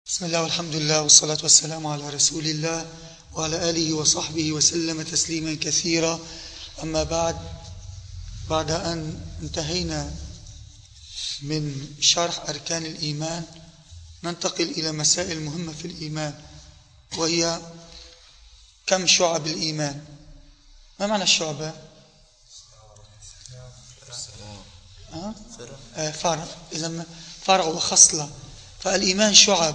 بسم الله والحمد لله والصلاة والسلام على رسول الله وعلى آله وصحبه وسلم تسليما كثيرا. أما بعد أن انتهينا من شرح أركان الإيمان ننتقل إلى مسائل مهمة في الإيمان، وهي كم شعب الإيمان؟ ما معنى الشعبة؟ فرع، إذا فرع وخصلة. فالإيمان شعب،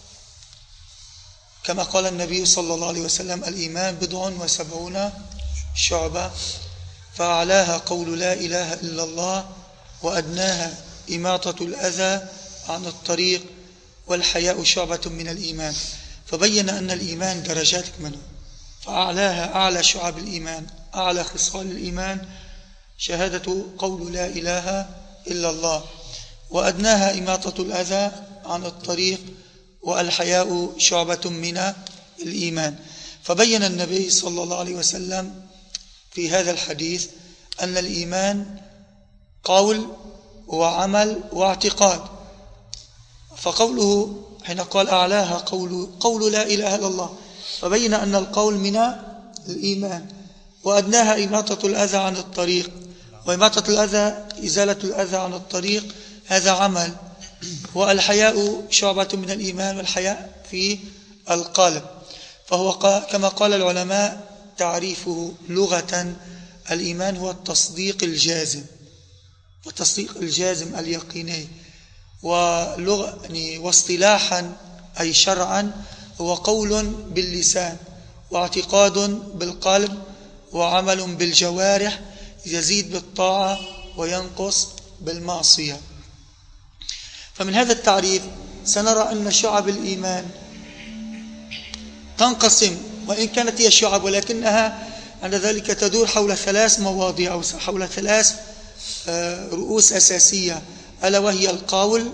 كما قال النبي صلى الله عليه وسلم: الإيمان 70 شعبة، فأعلاها قول لا إله إلا الله، وأدناها إماطة الأذى عن الطريق، والحياء شعبة من الإيمان. فبين أن الإيمان درجات منه، فأعلاها أعلى شعب الإيمان، أعلى خصال الإيمان شهادة قول لا إله إلا الله، وأدناها إماطة الأذى عن الطريق، والحياء شعبة من الإيمان. فبين النبي صلى الله عليه وسلم في هذا الحديث أن الإيمان قول وعمل واعتقاد. فقوله حين قال أعلاها قول لا إله إلا الله، فبين أن القول من الإيمان، وأدناها إماطة الأذى عن الطريق، وإماطة الأذى إزالة الأذى عن الطريق، هذا عمل. والحياء شعبة من الإيمان، والحياء في القلب. فهو كما قال العلماء تعريفه لغة: الإيمان هو التصديق الجازم، والتصديق الجازم اليقيني. واصطلاحا أي شرعا هو قول باللسان، واعتقاد بالقلب، وعمل بالجوارح، يزيد بالطاعة وينقص بالمعصية. فمن هذا التعريف سنرى أن شعب الإيمان تنقسم، وإن كانت هي شعب ولكنها عند ذلك تدور حول 3 مواضيع أو حول 3 رؤوس أساسية، ألا وهي القول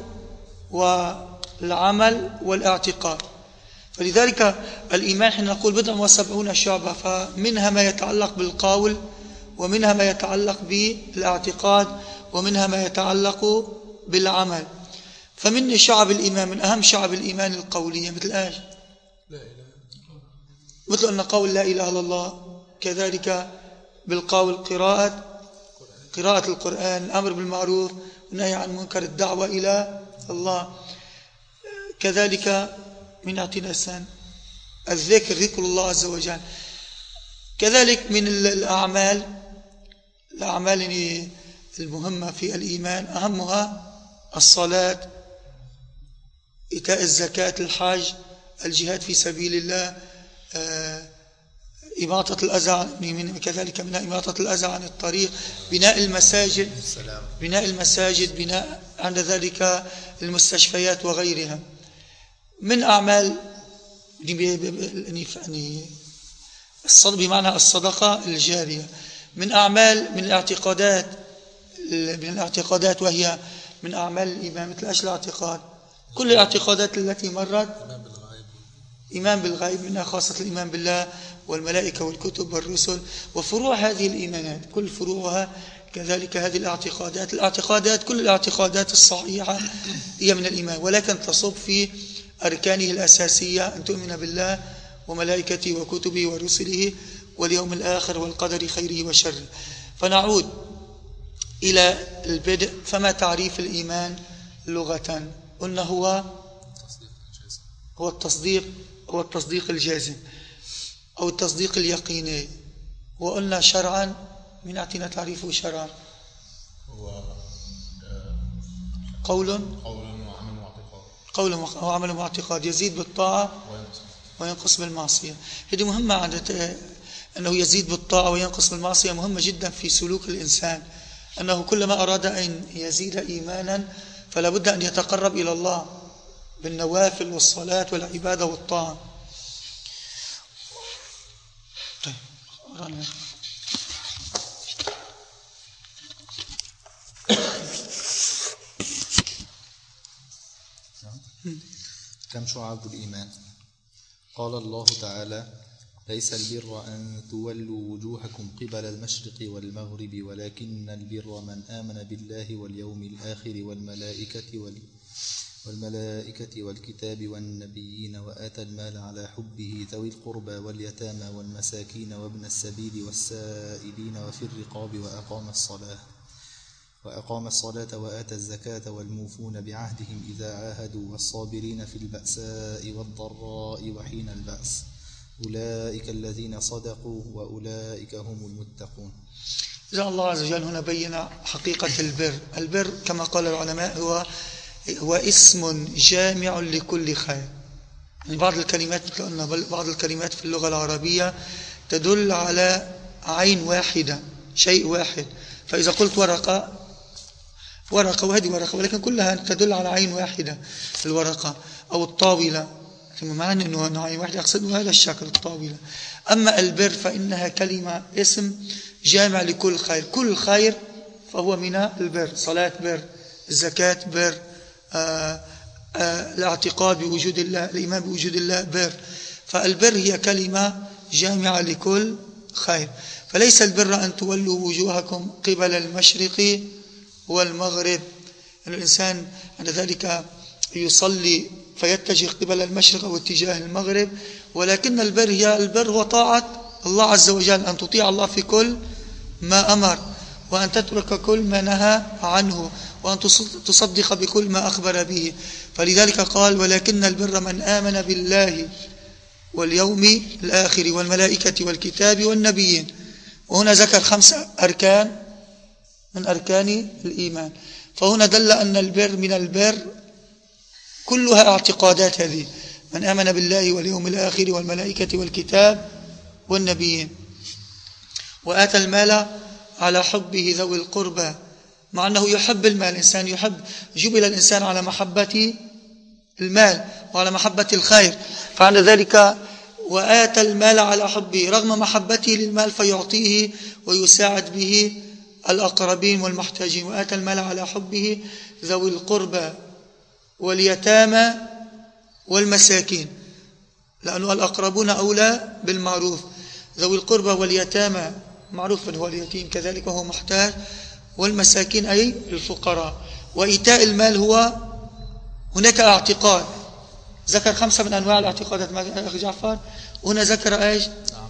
والعمل والاعتقاد. فلذلك الإيمان حين نقول 70 شعبة، فمنها ما يتعلق بالقول، ومنها ما يتعلق بالاعتقاد، ومنها ما يتعلق بالعمل. فمن شعب الإيمان، من أهم شعب الإيمان القولية، مثل آج مثل أن قول لا إله إلا الله، كذلك بالقول قراءة القرآن، الأمر بالمعروف والنهي عن المنكر، الدعوة إلى الله، كذلك من اعتناء ذكر الله عز وجل. كذلك من الأعمال المهمة في الإيمان أهمها الصلاة، إيتاء الزكاة، الحج، الجهاد في سبيل الله، إماطة الأذى، كذلك من إماطة الأذى عن الطريق، بناء المساجد، بناء عند ذلك المستشفيات وغيرها. من أعمال بمعنى الصدقة الجارية. من الاعتقادات وهي من أعمال الإيمان، مثل أشياء الاعتقاد، كل الاعتقادات التي مرت: إيمان بالغيب، منها خاصة الإيمان بالله والملائكة والكتب والرسل، وفروع هذه الإيمانات كل فروعها كذلك هذه الاعتقادات. كل الاعتقادات الصحيحة هي من الإيمان، ولكن تصب في أركانه الأساسية: أن تؤمن بالله وملائكته وكتبه ورسله واليوم الآخر والقدر خيره وشره. فنعود إلى البدء. فما تعريف الإيمان لغة؟ قلنا هو التصديق الجازم أو التصديق اليقيني. وقلنا شرعا، من أعطينا تعريفه شرعا؟ هو قول وعمل واعتقاد، يزيد بالطاعة وينقص بالمعصية. هذه مهمة، أنه يزيد بالطاعة وينقص بالمعصية مهمة جدا في سلوك الإنسان، أنه كلما أراد أن يزيد إيمانا فلا بد أن يتقرب إلى الله بالنوافل والصلاة والعبادة والطاعة. طيب، كم شعب الإيمان؟ قال الله تعالى: ليس البر أن تولوا وجوهكم قبل المشرق والمغرب ولكن البر من آمن بالله واليوم الآخر والملائكة والكتاب والنبيين وآتى المال على حبه ذوي القربى واليتامى والمساكين وابن السبيل والسائلين وفي الرقاب وأقام الصلاة وآتى الزكاة والموفون بعهدهم إذا عاهدوا والصابرين في البأساء والضراء وحين البأس أولئك الذين صدقوا وأولئك هم المتقون. إذا الله عز وجل هنا بين حقيقة البر. البر كما قال العلماء هو اسم جامع لكل خير. يعني بعض الكلمات في اللغة العربية تدل على عين واحدة، شيء واحد. فإذا قلت ورقة وهذه ورقة، ولكن كلها تدل على عين واحدة، الورقة أو الطاولة، ثم معنى أنه عين واحدة يقصد هذا الشكل الطاولة. أما البر فإنها كلمة اسم جامع لكل خير، كل خير فهو من البر. صلاة بر، الزكاة بر، الاعتقاد بوجود الله، الإيمان بوجود الله بر. فالبر هي كلمة جامعة لكل خير. فليس البر أن تولوا وجوهكم قبل المشرق والمغرب، أن الإنسان عند ذلك يصلي فيتجه قبل المشرق واتجاه المغرب، ولكن البر هو طاعة الله عز وجل، أن تطيع الله في كل ما أمر، وأن تترك كل ما نهى عنه، وأن تصدق بكل ما أخبر به. فلذلك قال ولكن البر من آمن بالله واليوم الآخر والملائكة والكتاب والنبيين. وهنا ذكر 5 أركان من أركان الإيمان. فهنا دل أن البر من البر كلها اعتقادات هذه، من آمن بالله واليوم الآخر والملائكة والكتاب والنبيين. وآتى المال على حبه ذوي القربى، مع أنه يحب المال. الإنسان جبل الإنسان على محبة المال وعلى محبة الخير، فعند ذلك وآتى المال على حبه رغم محبته للمال فيعطيه ويساعد به الأقربين والمحتاجين. وآتى المال على حبه ذوي القربى واليتامى والمساكين، لأنه الأقربون أولى بالمعروف. ذوي القربى واليتامى معروف هو اليتيم كذلك وهو محتاج، والمساكين أي الفقراء. وإيتاء المال هو هناك اعتقاد، ذكر 5 من أنواع الاعتقادات أخ جعفر. هنا ذكر ايش؟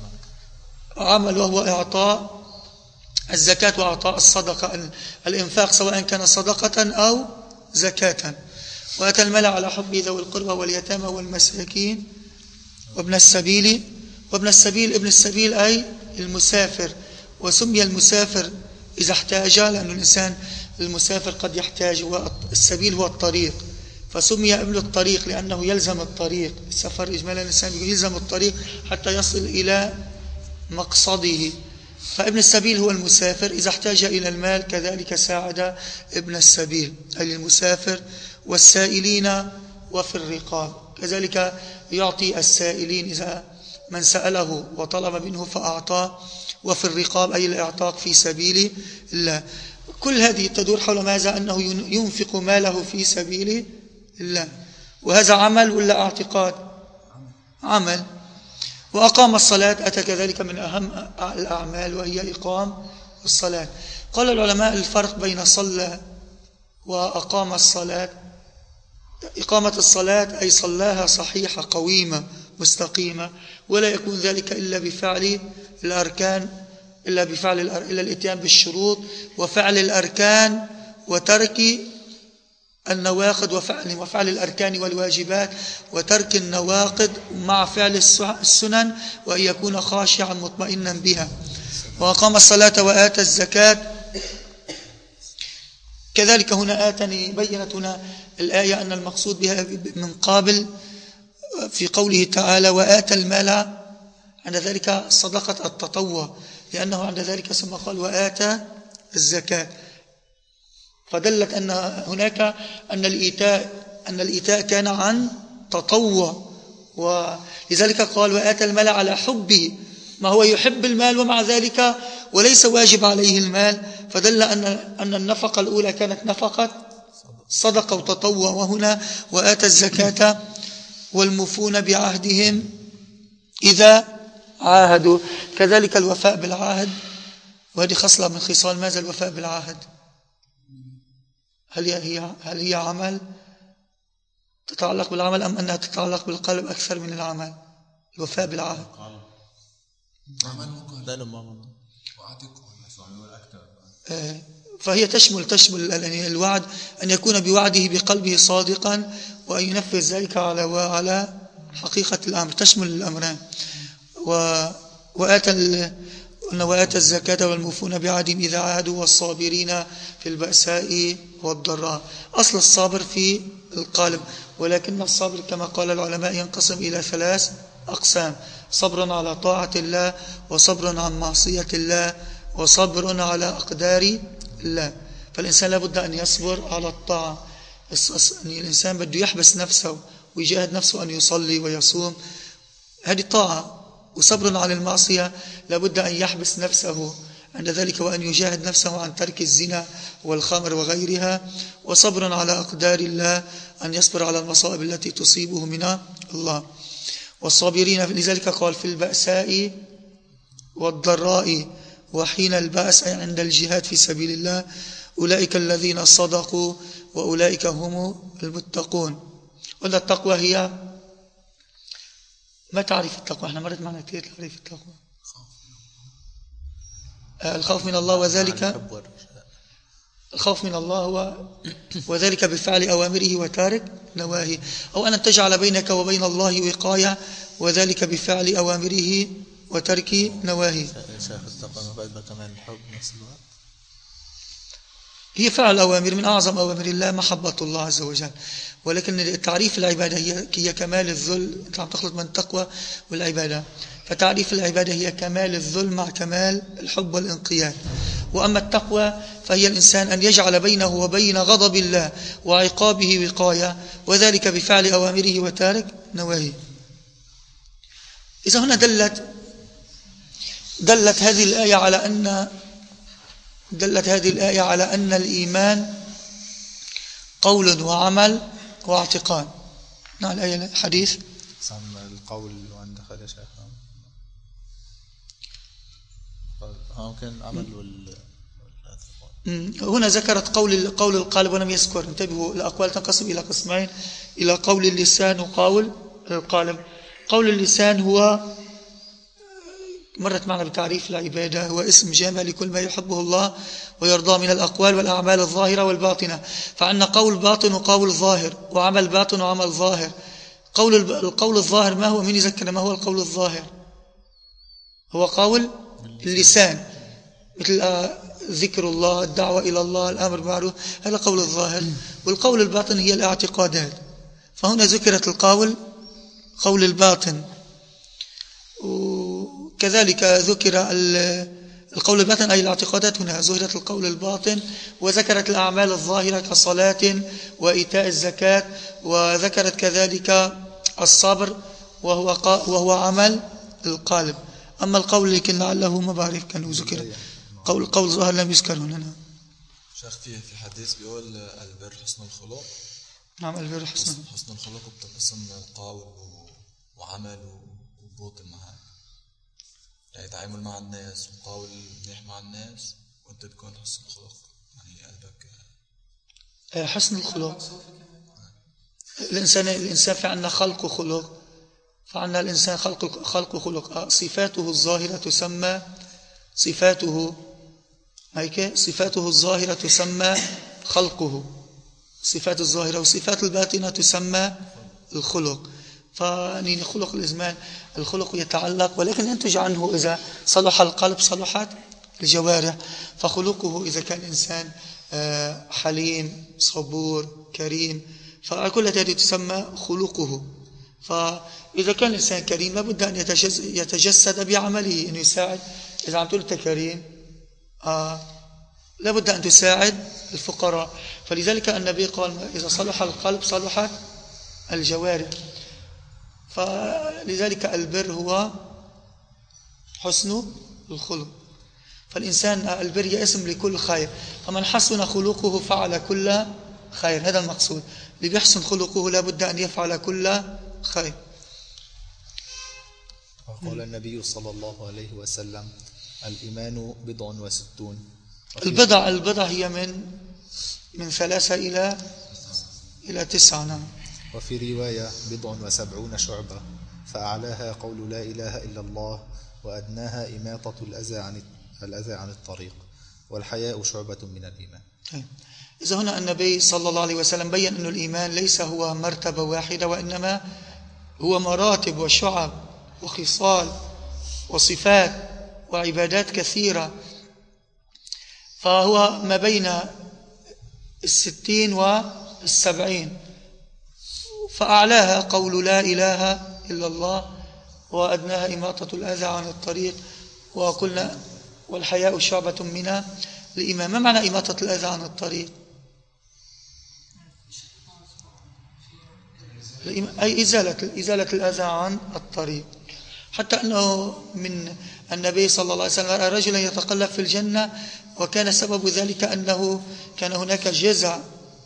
عمل، وهو إعطاء الزكاة وإعطاء الصدقة، الإنفاق سواء كان صدقة أو زكاة. وآتى المال على حبه ذوي القربى واليتامى والمساكين وابن السبيل. ابن السبيل أي المسافر. وسمي المسافر إذا احتاج، لأن الإنسان المسافر قد يحتاج، والسبيل هو الطريق، فسمي ابن الطريق لأنه يلزم الطريق. السفر إجمالا الإنسان يلزم الطريق حتى يصل إلى مقصده. فابن السبيل هو المسافر، إذا احتاج إلى المال كذلك ساعد ابن السبيل أي المسافر. والسائلين وفي الرقاب، كذلك يعطي السائلين إذا من سأله وطلب منه فأعطاه. وفي الرقاب أي الإعتاق في سبيل الله. كل هذه تدور حول ماذا؟ أنه ينفق ماله في سبيل الله. وهذا عمل ولا اعتقاد؟ عمل. وأقام الصلاة أتى كذلك من أهم الأعمال، وهي إقام الصلاة. قال العلماء الفرق بين صلى وأقام الصلاة. إقامة الصلاة أي صلاها صحيحة قويمة مستقيمة، ولا يكون ذلك إلا بفعل الأركان، إلا الإتيان بالشروط وفعل الأركان وترك النواقض، وفعل الأركان والواجبات وترك النواقض مع فعل السنن، وأن يكون خاشعا مطمئنا بها. وأقام الصلاة وآتى الزكاة كذلك. هنا آتني بينت هنا الآية أن المقصود بها من قابل في قوله تعالى وآتى المال، عند ذلك صدقة التطوع، لأنه عند ذلك ثم قال وآتى الزكاة، فدلت أن هناك أن الإيتاء كان عن تطوع. ولذلك قال وآتى المال على حبه، ما هو يحب المال ومع ذلك وليس واجب عليه المال، فدل أن النفقة الأولى كانت نفقة صدقة وتطوع. وهنا وآتى الزكاة والموفون بعهدهم إذا عاهدوا، كذلك الوفاء بالعهد. وهذه خصلة من خصال ماذا الوفاء بالعهد؟ هل هي عمل تتعلق بالعمل أم أنها تتعلق بالقلب أكثر من العمل؟ الوفاء بالعهد. فهي تشمل الوعد أن يكون بوعده بقلبه صادقا وأن ينفذ ذلك على حقيقة الأمر، تشمل الأمرين. وآتى الزكاة والموفون بعهدهم إذا عاهدوا والصابرين في البأساء والضراء. أصل الصابر في القلب، ولكن الصبر كما قال العلماء ينقسم إلى 3 أقسام: صبر على طاعة الله، وصبر عن معصية الله، وصبر على أقدار الله. فالإنسان لابد أن يصبر على الطاعة. الإنسان بده يحبس نفسه ويجاهد نفسه أن يصلي ويصوم، هذه طاعة. وصبر على المعصية لابد أن يحبس نفسه عند ذلك وأن يجاهد نفسه عن ترك الزنا والخمر وغيرها. وصبر على أقدار الله أن يصبر على المصائب التي تصيبه من الله. والصابرين لذلك قال في البأساء والضراء وحين البأس أي عند الجهاد في سبيل الله أولئك الذين صدقوا وأولئك هم المتقون. قلنا التقوى هي، ما تعريف التقوى؟ احنا مرت معنا كثير تعريف التقوى. الخوف من الله، وذلك الخوف من الله هو وذلك بفعل أوامره وتارك نواهيه، أو أن تجعل بينك وبين الله وقاية، وذلك بفعل أوامره وترك نواهيه. هي فعل أوامر، من أعظم أوامر الله محبة الله عز وجل. ولكن تعريف العبادة هي كمال الذل. أنت عم تخلط من التقوى والعبادة، فتعريف العبادة هي كمال الذل مع كمال الحب والانقياد. وأما التقوى فهي الإنسان أن يجعل بينه وبين غضب الله وعقابه وقاية، وذلك بفعل أوامره وتارك نواهيه. إذا هنا دلت هذه الآية على أن الإيمان قول وعمل واعتقاد. نعم الآية الحديث القول وعند خالد شيخ ممكن العمل هنا ذكرت قول القلب ولم يذكر. انتبهوا، الأقوال تنقسم إلى قسمين: إلى قول اللسان وقول القلب. قول اللسان هو مرت معنا بتعريف العبادة، هو اسم جامع لكل ما يحبه الله ويرضى من الأقوال والأعمال الظاهرة والباطنة. فعندنا قول باطن وقول ظاهر، وعمل باطن وعمل ظاهر. القول الظاهر ما هو؟ من يذكر ما هو القول الظاهر؟ هو قول اللسان، مثل ذكر الله، الدعوة إلى الله، الأمر بالمعروف، هذا قول الظاهر. والقول الباطن هي الاعتقادات. فهنا ذكرت قول الباطن، وكذلك ذكر القول الباطن أي الاعتقادات. هنا ذكرت القول الباطن، وذكرت الأعمال الظاهرة كصلاة وإيتاء الزكاة، وذكرت كذلك الصبر وهو عمل القلب. أما القول لكن لعله ما بعرف كان ذكر قول ظاهر لم يذكر هنا. شيخ في حديث بيقول البر حسن الخلق. نعم البر حسن الخلق بتنقسم قول وعمل وباطن معا، يعني تعامل مع الناس وقول منيح مع الناس، وانت تكون حسن الخلق، يعني قلبك حسن الخلق. الإنسان في عنا خلق وخلق، فعنا الإنسان خلق وخلق. صفاته الظاهرة تسمى صفاته الظاهرة تسمى خلقه، صفات الظاهرة، وصفات الباطنة تسمى الخلق. فنين خلق الإزمان، الخلق يتعلق ولكن ينتج عنه إذا صلح القلب صلحت الجوارح. فخلقه إذا كان إنسان حليم صبور كريم، فكل هذه تسمى خلقه. فإذا كان الإنسان كريم لابد أن يتجسد بعمله، أن يساعد. إذا عم تقول أنت كريم لابد أن تساعد الفقراء. فلذلك النبي قال إذا صلح القلب صلحت الجوارح. فلذلك البر هو حسن الخلق. فالإنسان البر اسم لكل خير، فمن حسن خلقه فعل كل خير. هذا المقصود، اللي بيحسن خلقه لابد أن يفعل كل خير. وقال النبي صلى الله عليه وسلم الإيمان 60. البضع هي من 3 إلى 9. نعم. وفي رواية 77 شعبة، فأعلاها قول لا إله إلا الله، وأدناها إماطة الأذى عن الطريق، والحياء شعبة من الإيمان. إذا هنا النبي صلى الله عليه وسلم بيّن أن الإيمان ليس هو مرتبة واحدة، وإنما هو مراتب وشعب وخصال وصفات وعبادات كثيرة، فهو ما بين 60 و70. فأعلاها قول لا إله إلا الله، وأدناها إماطة الأذى عن الطريق، وقلنا والحياء شعبة من الإيمان. ما معنى إماطة الأذى عن الطريق؟ أي إزالة الأذى عن الطريق. حتى أنه من النبي صلى الله عليه وسلم رأى رجلا يتقلب في الجنة، وكان سبب ذلك أنه كان هناك جزع،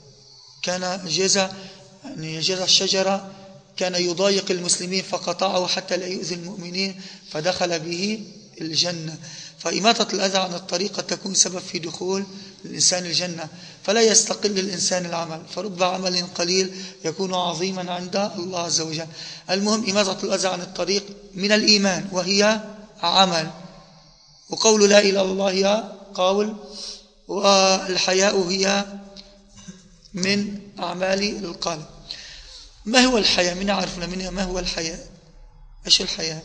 يعني جزع الشجرة كان يضايق المسلمين فقطعه حتى لا يؤذي المؤمنين، فدخل به الجنة. فإماطة الأذى عن الطريق قد تكون سبب في دخول الإنسان الجنة، فلا يستقل الإنسان العمل، فرب عمل قليل يكون عظيما عند الله عز وجل. المهم إماطة الأذى عن الطريق من الإيمان، وهي عمل، وقول لا إله إلا الله هي قول، والحياء هي من أعمال القلب. ما هو الحياء؟ من عرفنا منها ما هو الحياء؟ إيش الحياء؟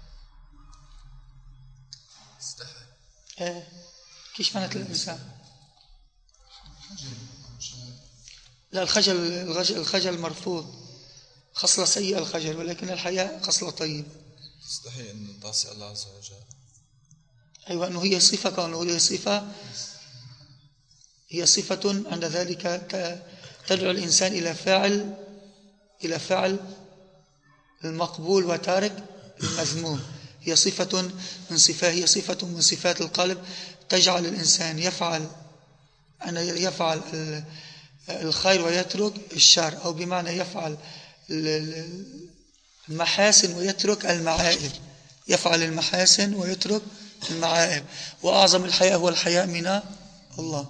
كيش معنى الإنسان؟ لا، الخجل مرفوض، خصلة سيئة الخجل، ولكن الحياء خصلة طيبة. تستحي أن تعصي الله عز وجل. أيوة، أنه هي صفة، كونه هي صفة عند ذلك تدعو الإنسان إلى فعل المقبول وتارك المذموم. هي صفة من صفات القلب، تجعل الإنسان يفعل الخير ويترك الشر، أو بمعنى يفعل المحاسن ويترك المعائب، وأعظم الحياء هو الحياء من الله.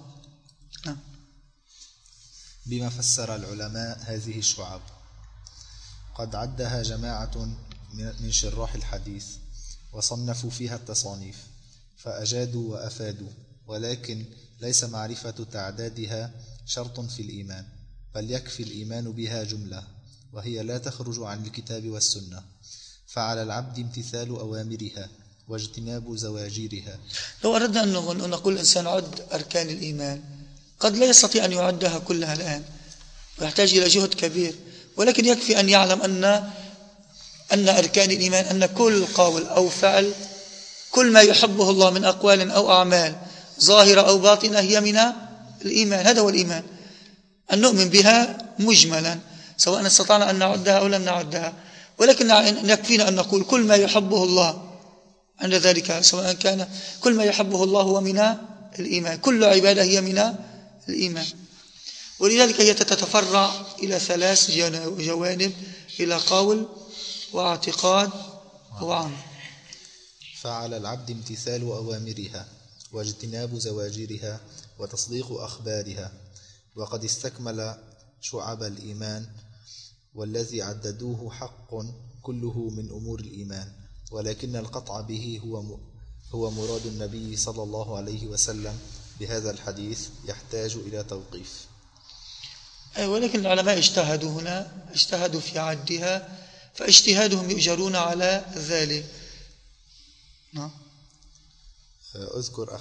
بما فسر العلماء هذه الشعب، قد عدها جماعة من شراح الحديث وصنفوا فيها التصانيف، فأجادوا وأفادوا، ولكن ليس معرفة تعدادها شرط في الإيمان، بل يكفي الإيمان بها جملة، وهي لا تخرج عن الكتاب والسنة، فعلى العبد امتثال أوامرها واجتناب زواجرها. لو أردنا أن نقول الإنسان عد أركان الإيمان، قد لا يستطيع أن يعدها كلها الآن، ويحتاج إلى جهد كبير، ولكن يكفي أن يعلم أن أركان الإيمان أن كل قول أو فعل، كل ما يحبه الله من أقوال أو أعمال ظاهرة أو باطنة هي من الإيمان. هذا هو الإيمان، أن نؤمن بها مجملا، سواء استطعنا أن نعدها أو لم نعدها، ولكن يكفينا أن نقول كل ما يحبه الله. عند ذلك سواء كان كل ما يحبه الله هو من الإيمان، كل عبادة هي من الإيمان. ولذلك هي تتفرع إلى 3 جوانب، إلى قول واعتقاد وعمل. فعلى العبد امتثال أوامرها واجتناب زواجرها وتصديق أخبارها، وقد استكمل شعب الإيمان، والذي عددوه حق كله من أمور الإيمان، ولكن القطع به هو مراد النبي صلى الله عليه وسلم بهذا الحديث، يحتاج إلى توقيف. ولكن العلماء اجتهدوا في عدها، فاجتهادهم يؤجرون على ذلك. أذكر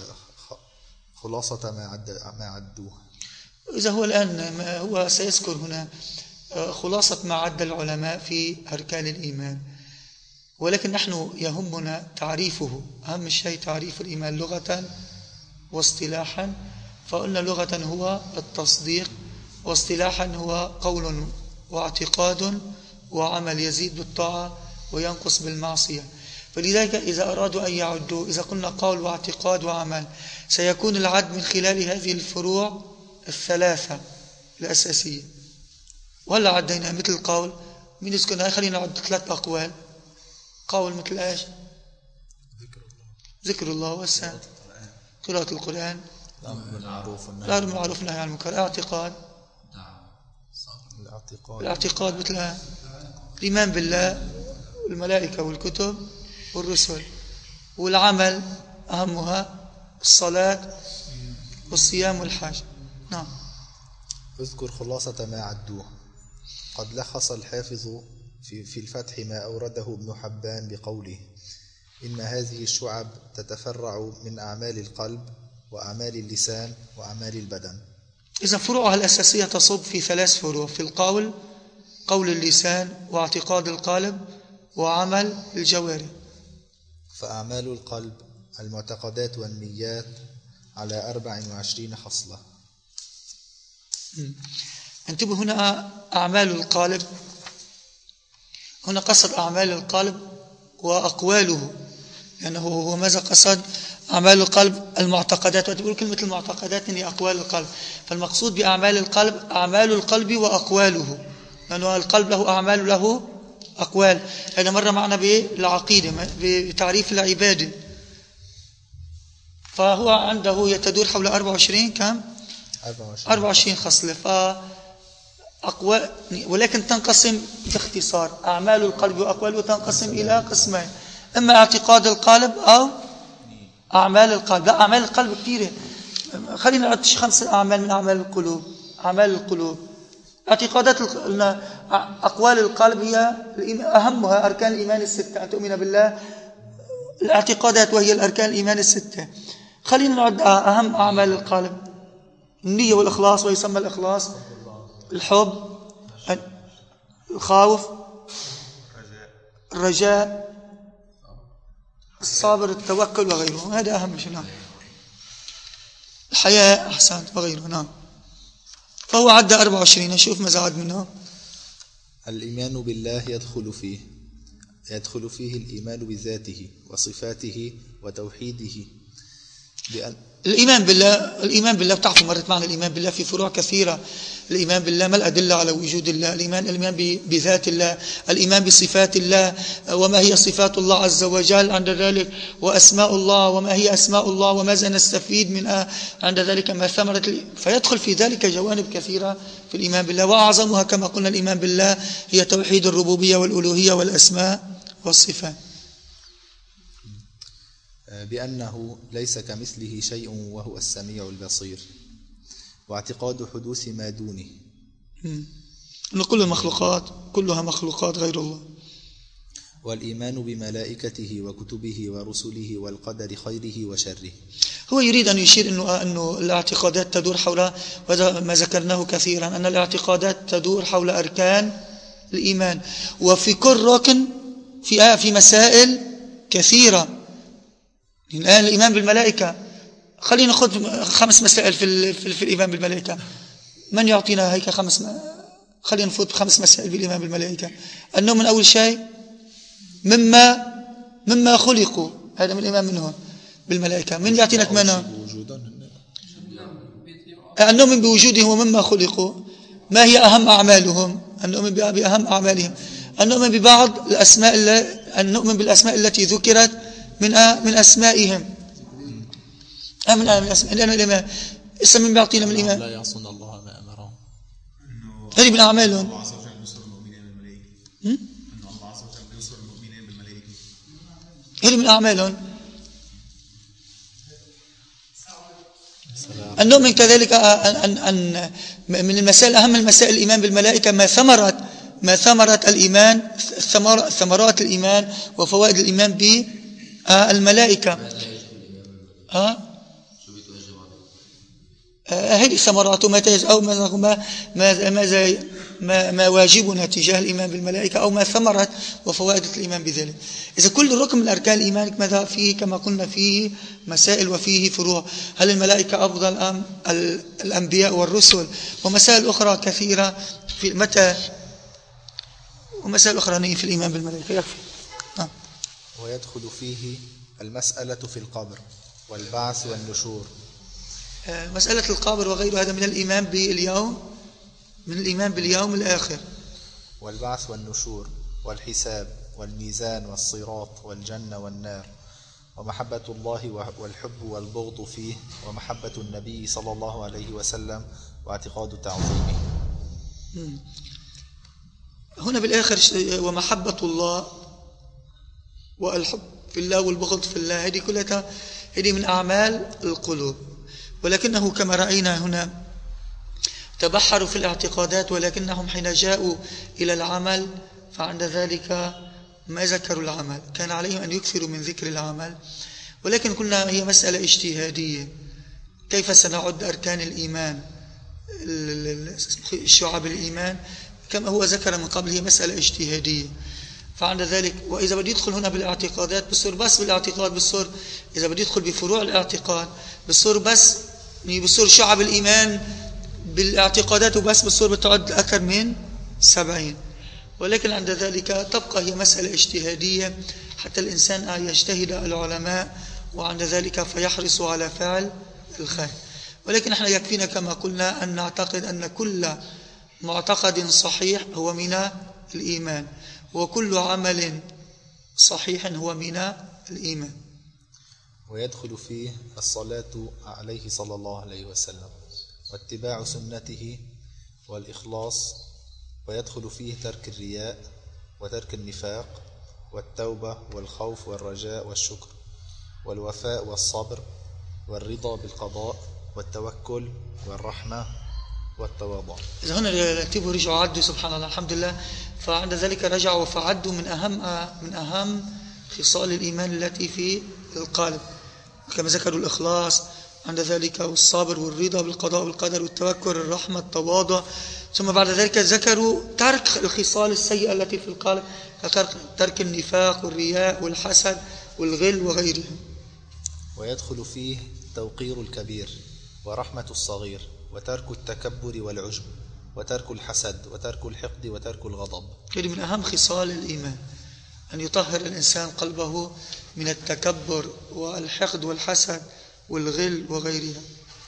خلاصة ما عدوه. إذا هو الآن هو سيذكر هنا خلاصة ما عد العلماء في أركان الإيمان، ولكن نحن يهمنا تعريفه. أهم شيء تعريف الإيمان لغة واصطلاحا، فقلنا لغة هو التصديق، واصطلاحا هو قول واعتقاد وعمل يزيد بالطاعة وينقص بالمعصية. فلذلك إذا أرادوا أن يعدوا، إذا قلنا قول واعتقاد وعمل، سيكون العد من خلال هذه الفروع 3 الأساسية. ولا عدينا مثل القول، من يسكنها خلينا نعد 3 أقوال. قول مثل إيش؟ ذكر الله والسلام، قراءة القرآن، الأمر بالمعروف والنهي عن المنكر. اعتقاد الاعتقاد مثل الإيمان بالله والملائكة والكتب والرسل، والعمل أهمها الصلاة والصيام والحج. نعم. اذكر خلاصة ما عدوه. قد لخص الحافظ في الفتح ما أورده ابن حبان بقوله: إن هذه الشعب تتفرع من أعمال القلب وأعمال اللسان وأعمال البدن. إذا فروعها الأساسية تصب في 3 فروع: في القول، قول اللسان واعتقاد القلب وعمل الجوارح. فأعمال القلب المعتقدات والنيات على 24 خصلة. انتبهوا هنا أعمال القلب، هنا قصد أعمال القلب وأقواله، لأنه هو ماذا قصد؟ أعمال القلب المعتقدات، وتقول كلمة المعتقدات هي أقوال القلب، فالمقصود بأعمال القلب أعمال القلب وأقواله، لأنه القلب له أعمال له أقوال. هذا مرة معنا بالعقيدة بتعريف العبادة، فهو عنده يتدور حول 24 كم؟ 24 خصلة. ولكن تنقسم باختصار أعمال القلب وأقواله تنقسم إلى قسمين: إما اعتقاد القلب أو أعمال القلب. لا، أعمال القلب كثيرة، خلينا نعد 5 أعمال من أعمال القلوب. أعمال القلوب اعتقادات أقوال القلب هي أهمها أركان الإيمان 6، أن تؤمن بالله. الاعتقادات وهي الأركان الإيمان 6. خلينا نعد أهم أعمال القلب: النية والإخلاص، ويسمى الإخلاص الحب، الخوف، الرجاء، الصبر، التوكل وغيره. هذا أهم شيء. نعم. الحياء، أحسنت، وغيره. نعم. فهو عدى 24. نشوف ماذا عد منهم. الإيمان بالله يدخل فيه الإيمان بذاته وصفاته وتوحيده. الإيمان بالله بتعرفوا مرت معنا الإيمان بالله في فروع كثيرة. الإيمان بالله ما الأدلة على وجود الله؟ الإيمان بذات الله، الإيمان بصفات الله، وما هي صفات الله عز وجل عند ذلك، وأسماء الله وما هي أسماء الله، وماذا نستفيد منها عند ذلك، ما ثمرة. فيدخل في ذلك جوانب كثيرة في الإيمان بالله، وأعظمها كما قلنا الإيمان بالله هي توحيد الربوبية والألوهية والأسماء والصفات. بأنه ليس كمثله شيء وهو السميع البصير، واعتقاد حدوث ما دونه. أن كل المخلوقات كلها مخلوقات غير الله. والإيمان بملائكته وكتبه ورسله والقدر خيره وشره. هو يريد أن يشير أنه الاعتقادات تدور حول، وهذا ما ذكرناه كثيرا، أن الاعتقادات تدور حول أركان الإيمان، وفي كل ركن في مسائل كثيرة. الآن الإيمان بالملائكة، خلينا نأخذ 5 مسائل في الإيمان بالملائكة. من يعطينا هيك خلينا نفوت 5 مسائل بالإيمان بالملائكة. أنه من أول شيء مما خلقوا، هذا من الإيمان منهم بالملائكة. من يعطينا كمان أن نؤمن بوجودهم ومما خلقوا. ما هي أهم أعمالهم؟ أن نؤمن بأهم أعمالهم. أن نؤمن ببعض الأسماء، أن نؤمن بالأسماء التي ذكرت من أسمائهم. من الأسماء، لأن الإيمان اسم من بيعطينا من الإيمان. لا يعصون الله ما أمرهم. هذه من أعمالهم. الله عز وجل ينصر المؤمنين بالملائكة. أن الله عز وجل ينصر المؤمنين بالملائكة. هذه من أعمالهم. أن نؤمن كذلك أن من المسائل، أهم المسائل الإيمان بالملائكة ما ثمرة الإيمان، ثمرات الإيمان وفوائد الإيمان بالملائكة. هذه ثمرات ما واجبنا تجاه الإيمان بالملائكة، أو ما ثمرت وفوائد الإيمان بذلك. إذا كل ركن من أركان الإيمان ماذا فيه؟ كما قلنا فيه مسائل وفيه فروع. هل الملائكة أفضل أم الأنبياء والرسل؟ ومسائل أخرى كثيرة ومسائل أخرى في الإيمان بالملائكة. يكفي. ويدخل فيه المسألة في القبر والبعث والنشور. مسألة القبر وغيره هذا من الإيمان باليوم الآخر. والبعث والنشور والحساب والميزان والصراط والجنة والنار، ومحبة الله والحب والبغض فيه، ومحبة النبي صلى الله عليه وسلم، واعتقاد تعظيمه. هنا بالآخر ومحبة الله والحب في الله والبغض في الله، هذه كلها هذه من أعمال القلوب. ولكنه كما رأينا هنا تبحروا في الاعتقادات، ولكنهم حين جاءوا إلى العمل فعند ذلك ما ذكروا العمل، كان عليهم أن يكثروا من ذكر العمل. ولكن قلنا هي مسألة اجتهادية، كيف سنعد أركان الإيمان شعب الإيمان كما هو ذكر من قبل، هي مسألة اجتهادية. فعند ذلك وإذا بدي يدخل هنا بالاعتقادات بصير بس بالاعتقاد، بصير إذا بدي يدخل بفروع الاعتقاد بصير بس بصير شعب الإيمان بالاعتقادات وبس بصير بتعد أكثر من 70. ولكن عند ذلك تبقى هي مسألة اجتهادية حتى الإنسان يجتهد العلماء وعند ذلك فيحرص على فعل الخير. ولكن احنا يكفينا كما قلنا أن نعتقد أن كل معتقد صحيح هو من الإيمان، وكل عمل صحيح هو من الإيمان. ويدخل فيه الصلاة عليه صلى الله عليه وسلم واتباع سنته والإخلاص، ويدخل فيه ترك الرياء وترك النفاق والتوبة والخوف والرجاء والشكر والوفاء والصبر والرضا بالقضاء والتوكل والرحمة والتواضع. إذا هنا رتبوا رجعوا عدوا سبحان الله الحمد لله، فعند ذلك رجعوا فعدوا من أهم خصال الإيمان التي في القلب، كما ذكروا الإخلاص عند ذلك والصبر والرضا بالقضاء والقدر والتوكل الرحمة التواضع. ثم بعد ذلك ذكروا ترك الخصال السيئة التي في القلب، ترك النفاق والرياء والحسد والغل وغيره. ويدخل فيه توقير الكبير ورحمة الصغير وترك التكبر والعجب وترك الحسد وترك الحقد وترك الغضب. هذه من أهم خصال الإيمان، أن يطهر الإنسان قلبه من التكبر والحقد والحسد والغل وغيرها.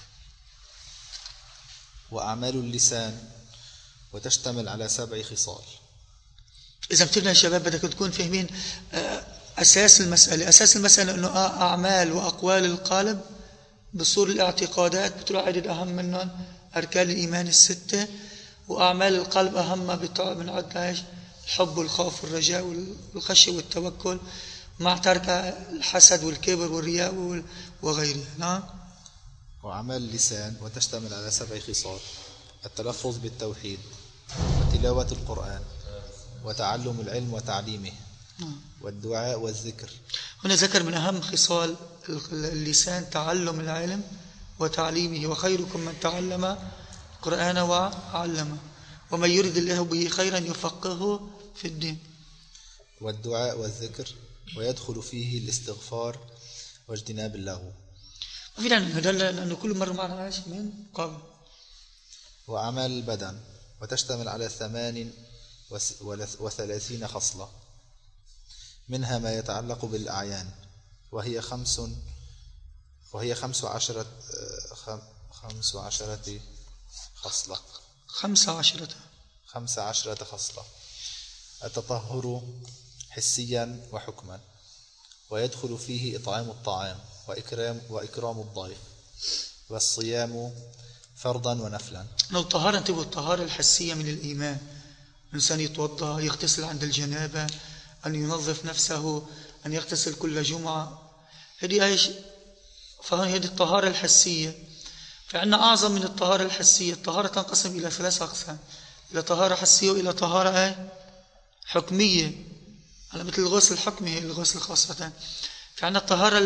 وأعمال اللسان وتشتمل على 7 خصال. إذا بتقولنا يا شباب بدك تكون فاهمين أساس المسألة. أساس المسألة أنه أعمال وأقوال القلب بصور الاعتقادات بتروح عدد أهم منهم أركان الإيمان 6، وأعمال القلب أهم بنعد الحب والخوف والرجاء والخشية والتوكل مع ترك الحسد والكبر والرياء وغيره. نعم. وأعمال اللسان وتشتمل على 7 خصال: التلفظ بالتوحيد وتلاوة القرآن وتعلم العلم وتعليمه والدعاء والذكر. هنا ذكر من أهم خصال اللسان تعلم العلم وتعليمه، وخيركم من تعلم القرآن وعلمه ومن يرد الله به خيرا يفقهه في الدين. والدعاء والذكر، ويدخل فيه الاستغفار واجتناب اللغو. وفعلا لأنه كل مرة معنا عاش من قبل. وأعمال البدن وتشتمل على 38 خصلة، منها ما يتعلق بالأعيان وهي 15 خصلة. 15 خصلة. التطهر حسيا وحكما، ويدخل فيه إطعام الطعام وإكرام الضيف، والصيام فرضا ونفلا. لو الطهارة تبقى الطهارة الحسية من الإيمان، الإنسان يتوضأ، يغتسل عند الجنابة، أن ينظف نفسه، أن يغتسل كل جمعة، هذه ايش؟ فهذه الطهارة الحسية. فعندنا أعظم من الطهارة الحسية. الطهارة تنقسم إلى 3 أقسام: إلى طهارة حسية وإلى طهارة حكمية، على مثل الغسل الحكمي الغسل خاصة. فعندنا الطهارة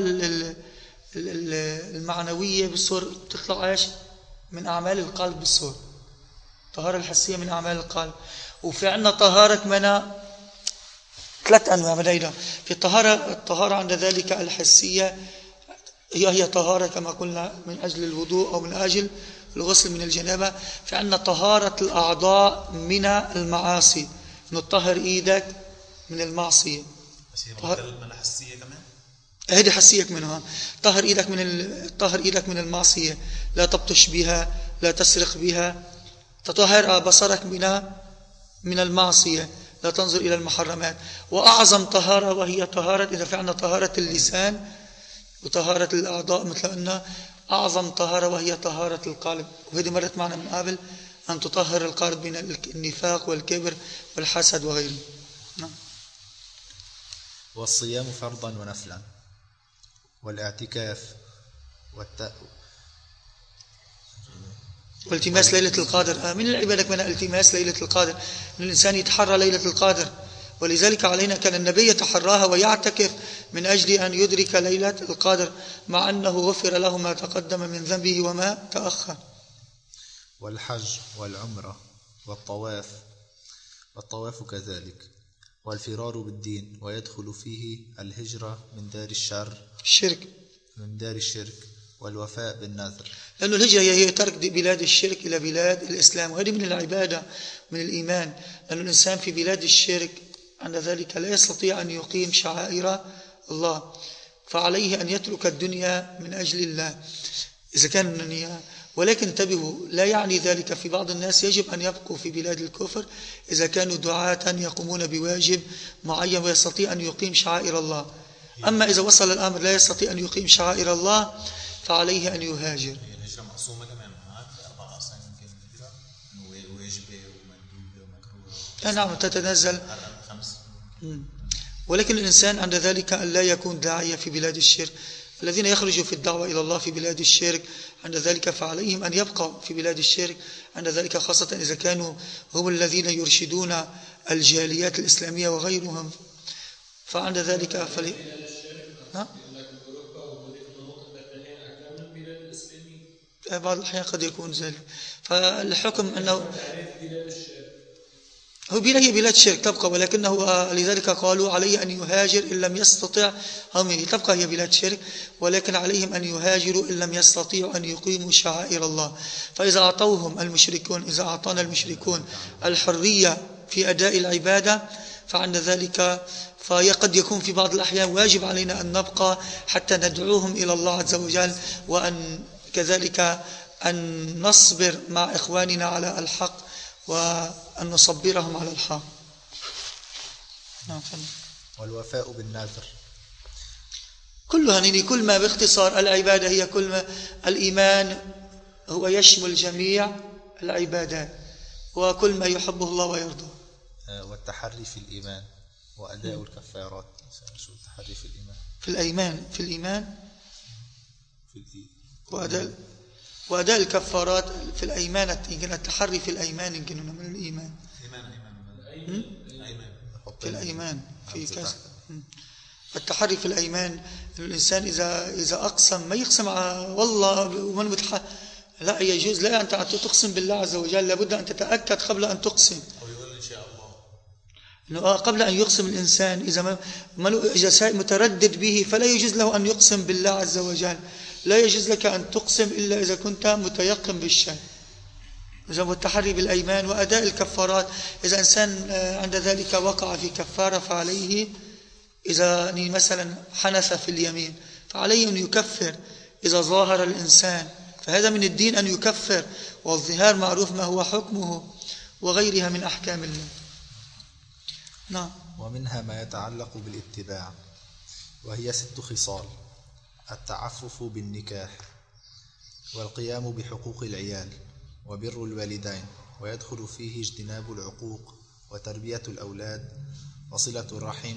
المعنوية بالصور تطلع ايش؟ من أعمال القلب بالصور. الطهارة الحسية من أعمال القلب. وفي عندنا طهارة منها 3 أنواع بدايدا. في الطهارة عند ذلك الحسية هي طهارة كما قلنا من أجل الوضوء أو من أجل الغسل من الجنابة. في عندنا طهارة الأعضاء من المعاصي، نطهر إيدك من المعصية. من حسية كمان؟ هذه حسية منها. طهر إيدك من المعصية، لا تبطش بها، لا تسرق بها. تطهر بصرك من المعصية، لا تنظر إلى المحرمات. وأعظم طهارة وهي طهارة، إذا فعلنا طهارة اللسان وطهارة الأعضاء مثل أن أعظم طهارة وهي طهارة القلب، وهذه مرت معنا من قبل أن تطهر القلب من النفاق والكبر والحسد وغيره. نعم. والصيام فرضا ونفلا، والاعتكاف والتماس ليلة القدر. من العبادة كمان التماس ليلة القدر، أن الإنسان يتحرى ليلة القدر، ولذلك علينا كان النبي يتحراها ويعتكف من أجل أن يدرك ليلة القدر، مع أنه غفر له ما تقدم من ذنبه وما تأخر. والحج والعمرة والطواف كذلك، والفرار بالدين، ويدخل فيه الهجرة من دار الشرك والوفاء بالنذر، لأن الهجرة هي ترك بلاد الشرك إلى بلاد الإسلام، وهذه من العبادة من الإيمان، لأن الإنسان في بلاد الشرك عند ذلك لا يستطيع أن يقيم شعائر الله، فعليه أن يترك الدنيا من أجل الله إذا كان. ولكن انتبهوا، لا يعني ذلك في بعض الناس يجب أن يبقوا في بلاد الكفر إذا كانوا دعاة يقومون بواجب معين ويستطيع أن يقيم شعائر الله. أما إذا وصل الأمر لا يستطيع أن يقيم شعائر الله فعليه أن يهاجر. الهجرة مقسومة كمان معك 4 أصلا يمكن الهجرة واجبة ومندوبة ومكروهة. نعم تتنزل 5. ولكن الإنسان عند ذلك أن لا يكون داعية في بلاد الشرك. الذين يخرجوا في الدعوة إلى الله في بلاد الشرك عند ذلك فعليهم أن يبقوا في بلاد الشرك عند ذلك، خاصة إذا كانوا هم الذين يرشدون الجاليات الإسلامية وغيرهم، فعند ذلك بعض الأحيان قد يكون ذلك. فالحكم أنه هي بلاد شرك تبقى، ولكنه لذلك قالوا عليه أن يهاجر إن لم يستطع. تبقى هي بلاد شرك، ولكن عليهم أن يهاجروا إن لم يستطيعوا أن يقيموا شعائر الله. فإذا إذا أعطانا المشركون الحرية في أداء العبادة فعند ذلك فقد يكون في بعض الأحيان واجب علينا أن نبقى حتى ندعوهم إلى الله عز وجل، وأن كذلك أن نصبر مع إخواننا على الحق وأن نصبرهم على الحق. والوفاء بالنذر كلها كل ما باختصار العبادة هي كل ما. الإيمان هو يشمل جميع العبادات وكل ما يحبه الله ويرضاه. والتحري في الإيمان وأداء الكفارات. شو التحري في الإيمان؟ في الإيمان وأداء الكفارات في الأيمان. التحري في الأيمان يمكن من الإيمان. في الأيمان في كذا. التحري في الأيمان الإنسان إذا أقسم ما يقسم والله ومن لا يجوز. لا أنت تقسم بالله عز وجل، لابد أن تتأكد قبل أن تقسم. إن شاء الله إنه قبل أن يقسم الإنسان إذا متردد به فلا يجوز له أن يقسم بالله عز وجل. لا يجوز لك أن تقسم إلا إذا كنت متيقن بالشيء. إذا التحري بالأيمان وأداء الكفارات. إذا إنسان عند ذلك وقع في كفارة فعليه، إذا مثلا حنث في اليمين فعليه أن يكفر. إذا ظاهر الإنسان فهذا من الدين أن يكفر، والظهار معروف ما هو حكمه وغيرها من أحكام الله. نعم. ومنها ما يتعلق بالاتباع، وهي 6 خصال: التعفف بالنكاح، والقيام بحقوق العيال، وبر الوالدين، ويدخل فيه اجتناب العقوق، وتربية الأولاد، وصلة الرحم،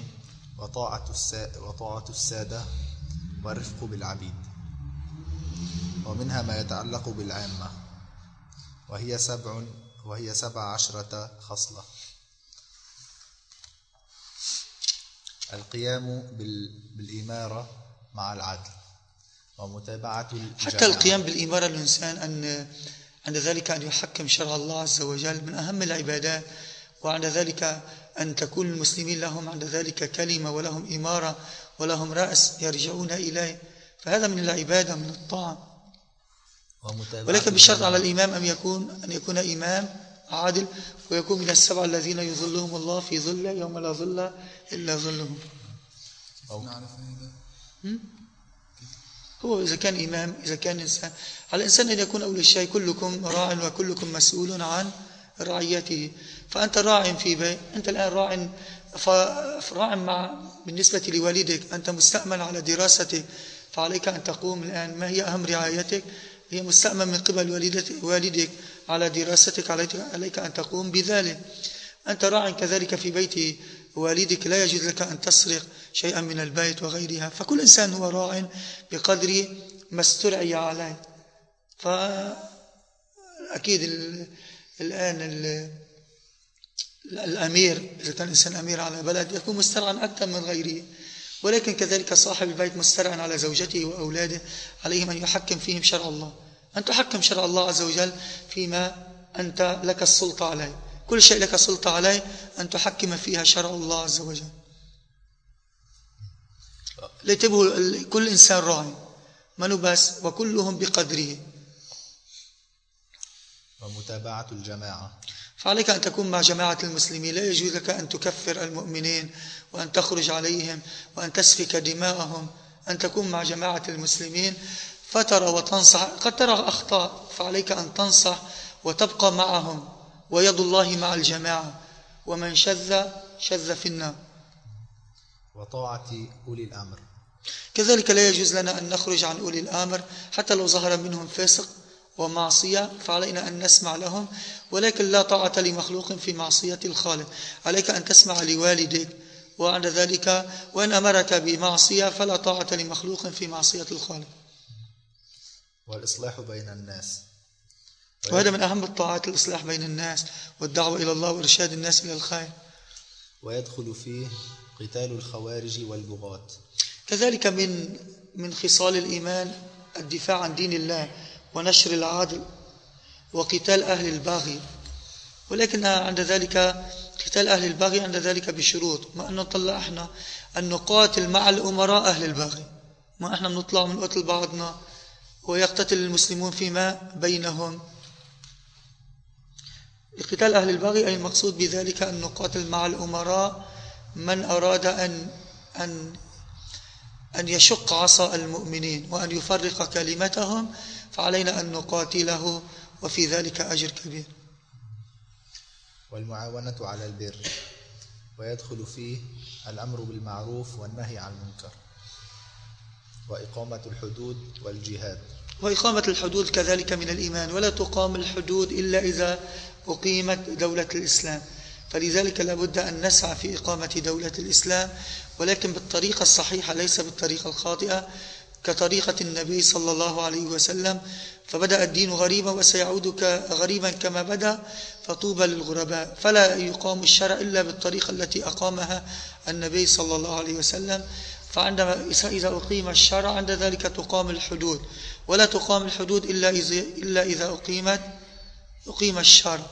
وطاعة السادة، والرفق بالعبيد. ومنها ما يتعلق بالعامة، وهي 17 خصلة: القيام بالإمارة مع العدل، ومتابعة الجماعة. حتى القيام بالإمارة الإنسان عند ذلك أن يحكم شرع الله عز وجل من أهم العبادات، وعند ذلك أن تكون المسلمين لهم عند ذلك كلمة ولهم إمارة ولهم رأس يرجعون إليه، فهذا من العبادة من الطاعة. ولكن بالشرط على الإمام أن يكون إمام عادل، ويكون من 7 الذين يظلهم الله في ظله يوم لا ظل إلا ظلهم. هو إذا كان إمام، إذا كان إنسان، على الإنسان أن يكون أول شيء كلكم راع وكلكم مسؤول عن رعيته. فأنت راع في بيت، أنت الآن راع بالنسبة لوالدك، أنت مستأمن على دراسته، فعليك أن تقوم الآن ما هي أهم رعايتك. هي مستأمن من قبل والدك على دراستك، عليك أن تقوم بذلك. أنت راع كذلك في بيت والدك، لا يجوز لك أن تسرق شيئا من البيت وغيرها. فكل إنسان هو راع بقدر ما استرعي عليه. فأكيد الآن الأمير إذا كان إنسان أمير على بلد يكون مسترعا أكثر من غيره، ولكن كذلك صاحب البيت مسترعا على زوجته وأولاده، عليهم أن يحكم فيهم شرع الله، أن تحكم شرع الله عز وجل فيما أنت لك السلطة عليه. كل شيء لك سلطة عليه أن تحكم فيها شرع الله عز وجل. ليتبه كل إنسان راعي منو بس، وكلهم بقدره. ومتابعة الجماعة، فعليك أن تكون مع جماعة المسلمين. لا يجوز لك أن تكفر المؤمنين وأن تخرج عليهم وأن تسفك دماءهم. أن تكون مع جماعة المسلمين فترى وتنصح. قد ترى أخطاء، فعليك أن تنصح وتبقى معهم، ويد الله مع الجماعة، ومن شذ في النار. وطاعة أولي الأمر، كذلك لا يجوز لنا أن نخرج عن أولي الأمر حتى لو ظهر منهم فاسق ومعصية، فعلينا أن نسمع لهم، ولكن لا طاعة لمخلوق في معصية الخالق. عليك أن تسمع لوالديك، وعند ذلك وإن أمرك بمعصية فلا طاعة لمخلوق في معصية الخالق. والإصلاح بين الناس، وهذا من أهم الطاعات، الإصلاح بين الناس والدعوة إلى الله وإرشاد الناس إلى الخير. ويدخل فيه قتال الخوارج والبغاة. كذلك من خصال الإيمان الدفاع عن دين الله ونشر العدل وقتال أهل الباغي، ولكن عند ذلك قتال أهل الباغي عند ذلك بشروط. ما أن نطلع إحنا أن نقاتل مع الأمراء أهل الباغي، ما إحنا بنطلع من قتل بعضنا ويقتتل المسلمون فيما بينهم. قتال أهل الباغي أي المقصود بذلك أن نقاتل مع الأمراء من أراد أن يشق عصا المؤمنين وأن يفرق كلمتهم، فعلينا أن نقاتله، وفي ذلك أجر كبير. والمعاونة على البر، ويدخل فيه الأمر بالمعروف والنهي عن المنكر، وإقامة الحدود والجهاد. وإقامة الحدود كذلك من الإيمان، ولا تقام الحدود إلا إذا أقيمت دولة الإسلام. فلذلك لابد أن نسعى في إقامة دولة الإسلام، ولكن بالطريقة الصحيحة ليس بالطريقة الخاطئة، كطريقة النبي صلى الله عليه وسلم. فبدأ الدين غريبا وسيعود غريبا كما بدأ، فطوبى للغرباء. فلا يقام الشرع إلا بالطريقة التي أقامها النبي صلى الله عليه وسلم. فعندما إذا أقيم الشرع عند ذلك تقام الحدود، ولا تقام الحدود إلا إذا أقيم الشرع.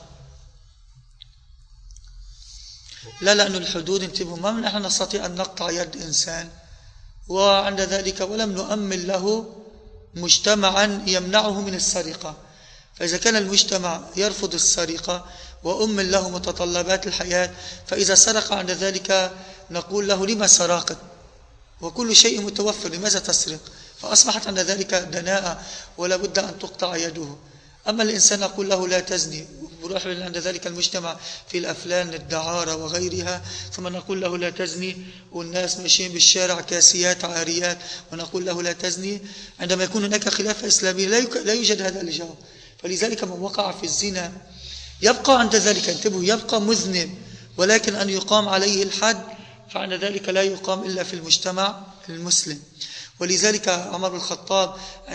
لا، لأن الحدود انتبهوا، ما من نحن نستطيع أن نقطع يد إنسان وعند ذلك ولم نؤمن له مجتمعا يمنعه من السرقة. فإذا كان المجتمع يرفض السرقة وأمن له متطلبات الحياة، فإذا سرق عند ذلك نقول له لما سرقت وكل شيء متوفر، لماذا تسرق؟ فأصبحت عند ذلك دناءة ولا بد أن تقطع يده. أما الإنسان نقول له لا تزني، بروح عند ذلك المجتمع في الأفلام الدعارة وغيرها، ثم نقول له لا تزني، والناس ماشيين بالشارع كاسيات عاريات ونقول له لا تزني. عندما يكون هناك خلاف إسلامي لا يوجد هذا الجواب. فلذلك من وقع في الزنا يبقى عند ذلك، انتبهوا، يبقى مذنب، ولكن أن يقام عليه الحد، فعند ذلك لا يقام إلا في المجتمع المسلم. ولذلك عمر بن الخطاب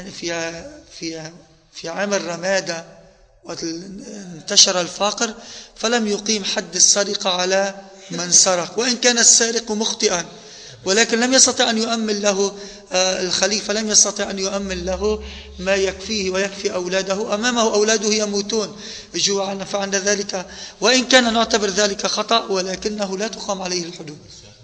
في عام الرمادة وانتشر الفقر فلم يقيم حد السرقة على من سرق، وإن كان السارق مخطئا، ولكن لم يستطع أن يؤمن له الخليفة، لم يستطع أن يؤمن له ما يكفيه ويكفي أولاده، أمامه أولاده يموتون جوعا. فعند ذلك وإن كان نعتبر ذلك خطأ، ولكنه لا تقام عليه الحدود.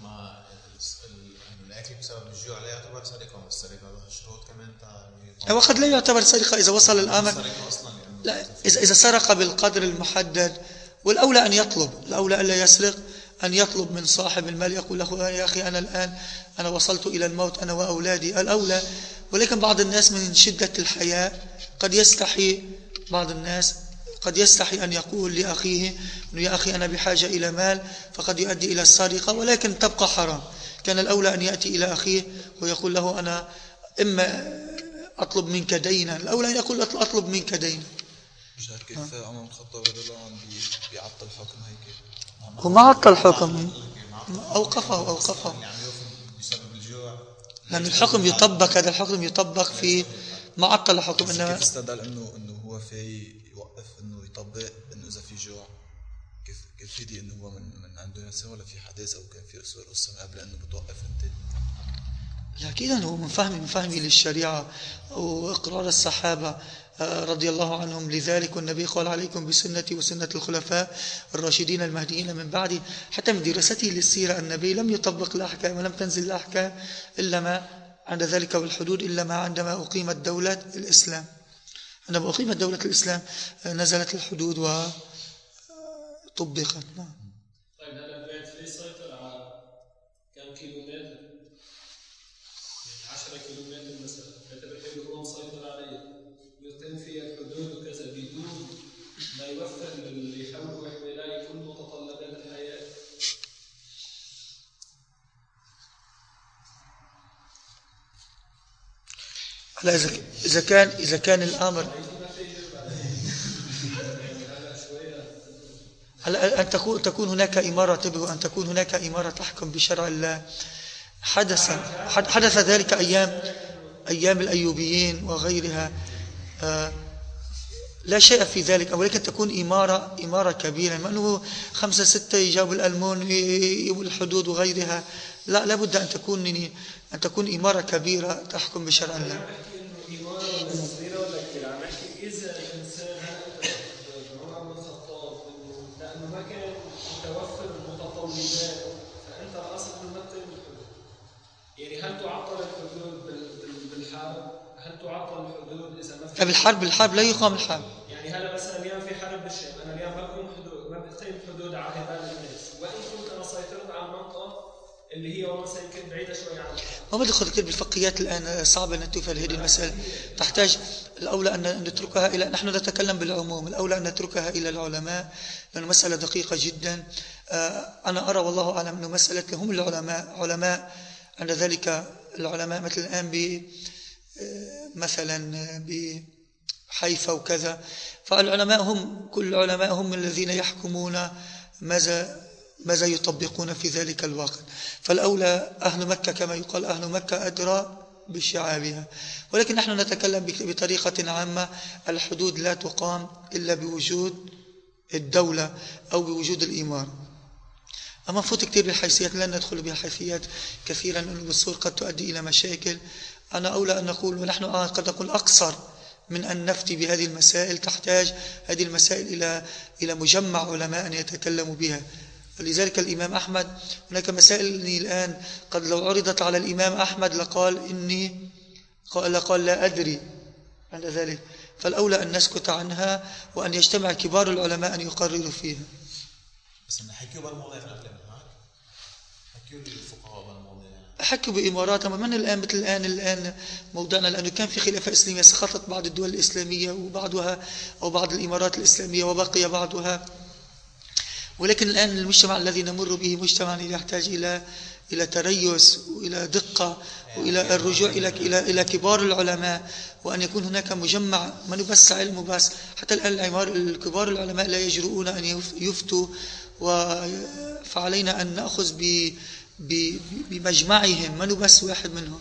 الأكل بسبب الجوع لا يعتبر سرقة، والسرقة لها شروط كمان. وقد لا يعتبر سرقة إذا وصل الأمر، لا، إذا سرق بالقدر المحدد. والأولى أن يطلب، الأولى ألا يسرق، أن يطلب من صاحب المال، يقول له يا أخي أنا وصلت إلى الموت أنا وأولادي، الأولى. ولكن بعض الناس من شدة الحياء قد يستحي، بعض الناس قد يستحي أن يقول لأخيه يا أخي أنا بحاجة إلى مال، فقد يؤدي إلى السرقة، ولكن تبقى حرام. كان الأولى أن يأتي إلى أخيه ويقول له أنا إما أطلب منك دينا، الأولى أن يقول أطلب منك دينا. مش عارف كيف عمر بن الخطاب رضي الله عنه بيعطل الحكم هيك. هو ما عطل الحكم، أوقفه بسبب الجوع، لأن الحكم يطبق، هذا الحكم يطبق في ما عطل الحكم. إنما كيف استدل إنه هو في يوقف إنه يطبق إنه إذا في جوع، كيف في دي إنه هو من عنده نفسه، ولا في حديث أو كان في أسوار قصة قبل إنه بتوقف أنت؟ لا أكيد هو من فهمي للشريعة وإقرار الصحابة رضي الله عنهم لذلك، والنبي قال عليكم بسنتي وسنة الخلفاء الراشدين المهديين من بعدي. حتى من دراسته للسيرة النبي لم يطبق الأحكام ولم تنزل الأحكام إلا ما عند ذلك والحدود، إلا ما عندما أقيمت دولة الإسلام. عندما أقيمت دولة الإسلام نزلت الحدود وطبقت. نعم. طيب هل البيت فيه سيطر على كم كيلومتر؟ 10 كيلومتر مثلا، يعتبر هو مسيطر عليه ويقيم فيه الحدود وكذا بدون ما يوفر للي يحاول يلاقي كل متطلبات الحياة. لا إذا كان الأمر أن تكون هناك إمارة، أن تكون هناك إمارة تحكم بشرع الله. حدث ذلك أيام الأيوبيين وغيرها، لا شيء في ذلك، ولكن تكون إمارة كبيرة، لأنه 5-6 يجابوا الألمون والحدود وغيرها. لا بد أن تكون إمارة كبيرة تحكم بشرع الله. يعني هل تعطل الحدود بالحرب؟ هل تعطل الحدود إذا مثلا بالحرب لا يقام الحرب. يعني هلا مثلا اليوم في حرب بالشام، أنا اليوم بقيم حدود على هذول الناس، وإن كنت أنا سيطرت على المنطقة اللي هي مثلا يمكن بعيدة شوي عنها. ما بدخل كثير بالفقهيات الآن، صعب أن نتوفى لهذه المسألة، تحتاج الأولى أن نتركها إلى، نحن نتكلم بالعموم، الأولى أن نتركها إلى العلماء، لأنه مسألة دقيقة جدا. أنا أرى والله أعلم أنه مسألة هم علماء عند ذلك، العلماء مثل الآن مثلا بحيفا وكذا، فالعلماء كل العلماء هم الذين يحكمون ماذا يطبقون في ذلك الوقت. فالأولى أهل مكة، كما يقال أهل مكة أدرى بشعابها، ولكن نحن نتكلم بطريقة عامة. الحدود لا تقام إلا بوجود الدولة أو بوجود الإمارة. أما نفوت كثير بالحيثيات، لن ندخل بالحيثيات كثيرا، أن الوصول قد تؤدي إلى مشاكل. أنا أولى أن نقول، ونحن قد نقول أقصر من أن نفتي بهذه المسائل، تحتاج هذه المسائل إلى مجمع علماء يتكلموا بها. ولذلك الإمام أحمد، هناك مسائل الآن قد لو عرضت على الإمام أحمد لقال لا أدري عند ذلك، فالأولى أن نسكت عنها وأن يجتمع كبار العلماء أن يقرروا فيها. بس إن حكيوا بالموضوع في الأفلام هناك، حكيوا للفقهاء بالموضوع، حكوا بإمارات. أما من الآن مثل الآن موضوعنا، لأنه كان في خلافة إسلامية، سقطت بعض الدول الإسلامية وبعضها أو بعض الإمارات الإسلامية وبقي بعضها، ولكن الآن المجتمع الذي نمر به مجتمع يحتاج إلى تريث وإلى دقة وإلى الرجوع إلى كبار العلماء، وأن يكون هناك مجمع ما بس علم بس. حتى الآن كبار العلماء لا يجرؤون أن يفتوا، فعلينا أن نأخذ بمجمعهم، ما بس واحد منهم.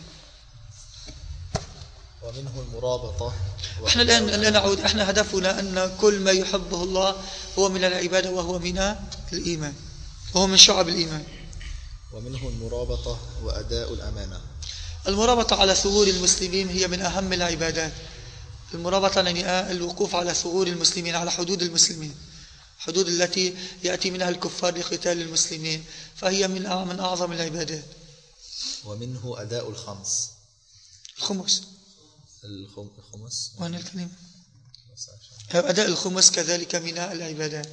ومنه المرابطة. احنا الآن لا نعود، احنا هدفنا أن كل ما يحبه الله هو من العبادة، وهو من الإيمان، وهو من شعب الإيمان. ومنه المرابطة وأداء الأمانة. المرابطة على ثغور المسلمين هي من أهم العبادات. المرابطة يعني الوقوف على ثغور المسلمين، على حدود المسلمين، حدود التي يأتي منها الكفار لقتال المسلمين، فهي من أعظم العبادات. ومنه أداء الخمس. الخمس وين الكلمة؟ أداء الخمس كذلك من العبادات.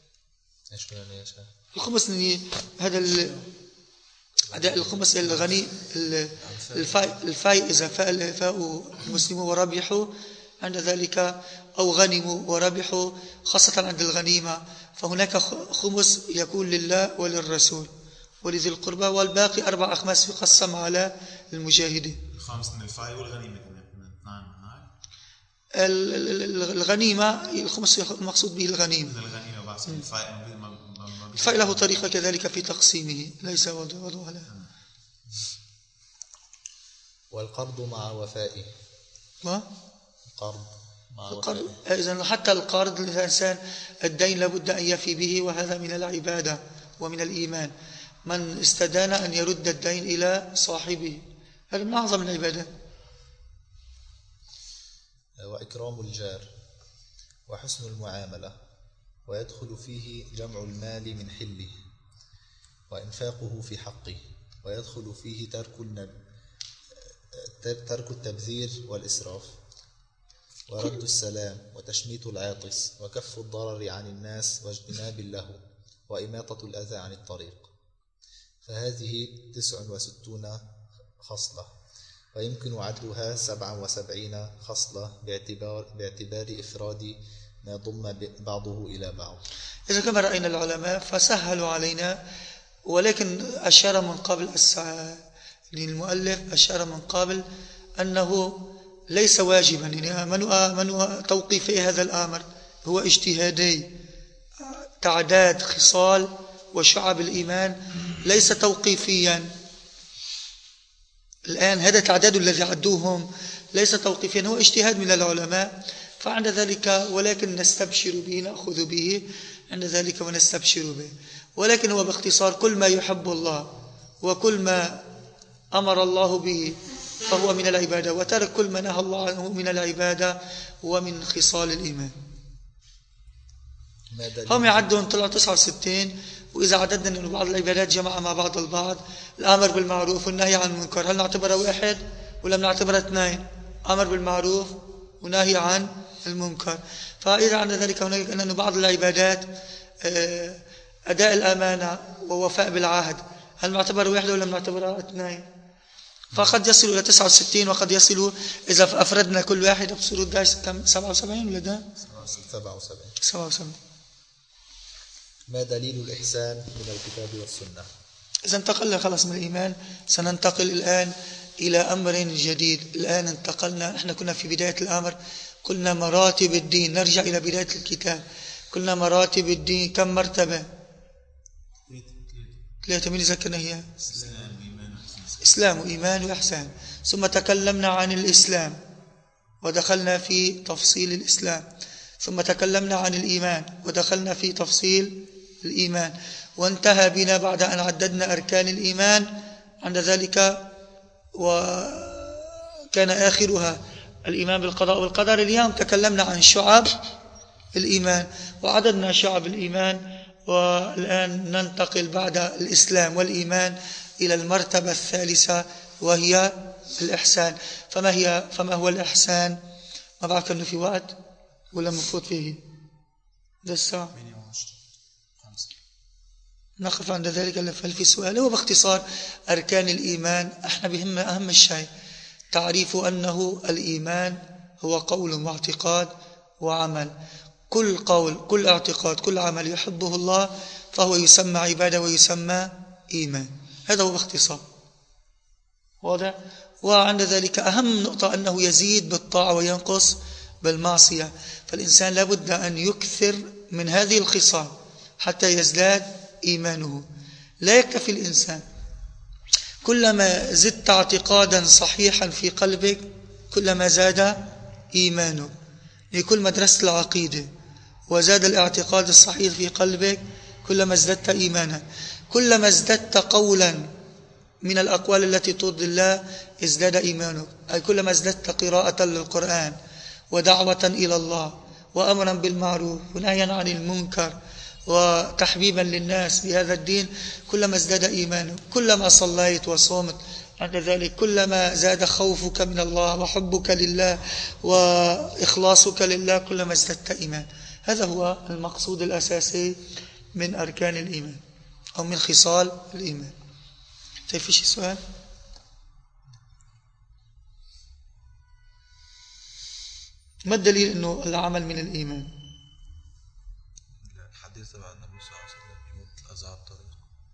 الخمس هذا أداء الخمس الغني الفاي، إذا فاء المسلمون وربحوا عند ذلك، أو غنموا وربحوا، خاصة عند الغنيمة، فهناك خمس يكون لله وللرسول ولذي القربى، والباقي 4/5 يقسم على المجاهدين. الخامس من الفاي والغنيمة. الغنيمة الخمس المقصود به الغنيمة. الغنيمة بعد الفائل له طريقة كذلك في تقسيمه ليس وضوء له. والقرض مع وفائه. قرض مع وفائه. إذن حتى القرض للإنسان الدين لابد أن يفي به، وهذا من العبادة ومن الإيمان. من استدان أن يرد الدين إلى صاحبه، هذا من أعظم العبادة. وإكرام الجار وحسن المعاملة، ويدخل فيه جمع المال من حله وإنفاقه في حقه، ويدخل فيه ترك التبذير والإسراف، ورد السلام، وتشميت العاطس، وكف الضرر عن الناس، واجتناب اللهو، وإماطة الأذى عن الطريق. فهذه 69 خصلة، ويمكن عدها 77 خصلة باعتبار إفراد ما ضم بعضه إلى بعض. إذا كما رأينا العلماء فسهلوا علينا، ولكن أشار من قبل المؤلف أشار من قبل أنه ليس واجبا، يعني من توقيف هذا الأمر هو اجتهادي. تعداد خصال وشعب الإيمان ليس توقيفيا. الآن هذا تعداد الذي عدوهم ليس توقيفيا، هو اجتهاد من العلماء. فعند ذلك ولكن نستبشر به، نأخذ به عند ذلك ونستبشر به. ولكن هو باختصار كل ما يحب الله وكل ما أمر الله به فهو من العبادة، وترك كل ما نهى الله عنه من العبادة ومن خصال الإيمان. هم يعدون طلعوا 69، وإذا عددنا أن بعض العبادات جمع مع بعض البعض. الأمر بالمعروف والنهي عن المنكر، هل نعتبره واحد ولا نعتبره اثنين؟ أمر بالمعروف ونهي عن المنكر. فإذا عند ذلك هناك أن بعض العبادات أداء الأمانة ووفاء بالعهد، هل نعتبره واحد ولا نعتبره اثنين؟ فقد يصل إلى 69، وقد يصل إذا أفردنا كل واحد بصورة داش كم 77 ولا ده 77. ما دليل الإحسان من الكتاب والسنة؟ إذا انتقلنا خلاص من الإيمان، سننتقل الآن إلى أمر جديد. الآن انتقلنا، احنا كنا في بداية الأمر قلنا مراتب الدين. نرجع إلى بداية الكتاب، قلنا مراتب الدين كم مرتبة؟ 3. من ذكرنا هي إسلام وإيمان وإحسان. ثم تكلمنا عن الإسلام ودخلنا في تفصيل الإسلام، ثم تكلمنا عن الإيمان ودخلنا في تفصيل الإيمان، وانتهى بنا بعد أن عددنا أركان الإيمان عند ذلك وكان آخرها الإيمان بالقضاء والقدر. اليوم تكلمنا عن شعب الإيمان وعددنا شعب الإيمان، والآن ننتقل بعد الإسلام والإيمان إلى المرتبة الثالثة وهي الإحسان. فما هو الإحسان؟ ما بعرف أنه في وقت ولا مفوت فيه ده الساعة. نقف عند ذلك. هل في سؤال؟ هو باختصار أركان الإيمان. احنا بهم أهم الشيء تعريف أنه الإيمان هو قول واعتقاد وعمل. كل قول كل اعتقاد كل عمل يحبه الله فهو يسمى عبادة ويسمى إيمان. هذا هو باختصار واضح. وعند ذلك أهم نقطة أنه يزيد بالطاعة وينقص بالمعصية، فالإنسان لابد أن يكثر من هذه الخصال حتى يزداد إيمانه. لا يكتفي الإنسان كلما زدت اعتقادا صحيحا في قلبك كلما زاد إيمانك، لكل مدرسة العقيدة وزاد الاعتقاد الصحيح في قلبك كلما ازددت إيمانا. كلما ازددت قولا من الأقوال التي ترضي الله ازداد إيمانك، أي كلما ازددت قراءة للقرآن ودعوة إلى الله وأمرا بالمعروف ونهيا عن المنكر وتحبيبا للناس بهذا الدين كلما ازداد إيمانك. كلما صليت وصمت عند ذلك كلما زاد خوفك من الله وحبك لله وإخلاصك لله كلما ازددت إيمان. هذا هو المقصود الأساسي من أركان الإيمان أو من خصال الإيمان. طيب في شيء سؤال؟ ما الدليل أنه العمل من الإيمان؟ الحديث تبع النبي صلى الله عليه وسلم يموت الأذى على الطريق.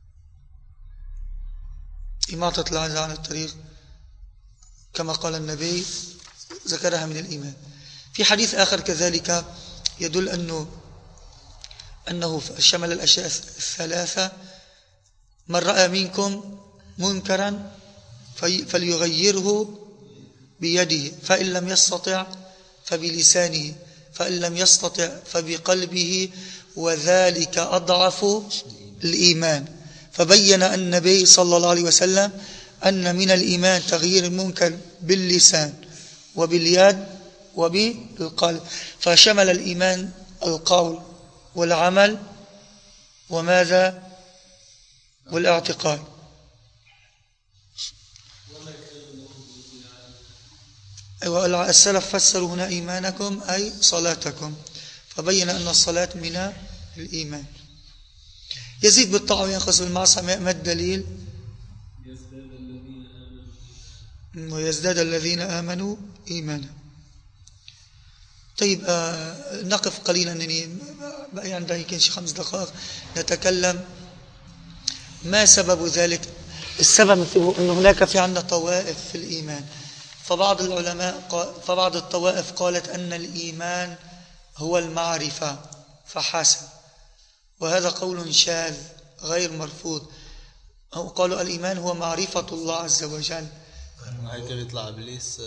إماطة الأذى عن الطريق كما قال النبي ذكرها من الإيمان. في حديث آخر كذلك يدل أنه شمل الأشياء الثلاثة: من رأى منكم منكرا فليغيره بيده، فإن لم يستطع فبلسانه، فإن لم يستطع فبقلبه، وذلك أضعف الإيمان. فبين النبي صلى الله عليه وسلم أن من الإيمان تغيير المنكر باللسان وباليد وبالقلب، فشمل الإيمان القول والعمل وماذا؟ والاعتقاد. السلف فسروا هنا إيمانكم أي صلاتكم، فبين أن الصلاة من الإيمان. يزيد بالطاعة وينقص بالمعصية، ما الدليل؟ ويزداد الذين آمنوا إيمانا. طيب نقف قليلا، يعني يمكن شي 5 دقائق نتكلم ما سبب ذلك. السبب أن هناك في عندنا طوائف في الإيمان، فبعض الطوائف قالت أن الإيمان هو المعرفة فحسب، وهذا قول شاذ غير مرفوض. قالوا الإيمان هو معرفة الله عز وجل. هيك بيطلع إبليس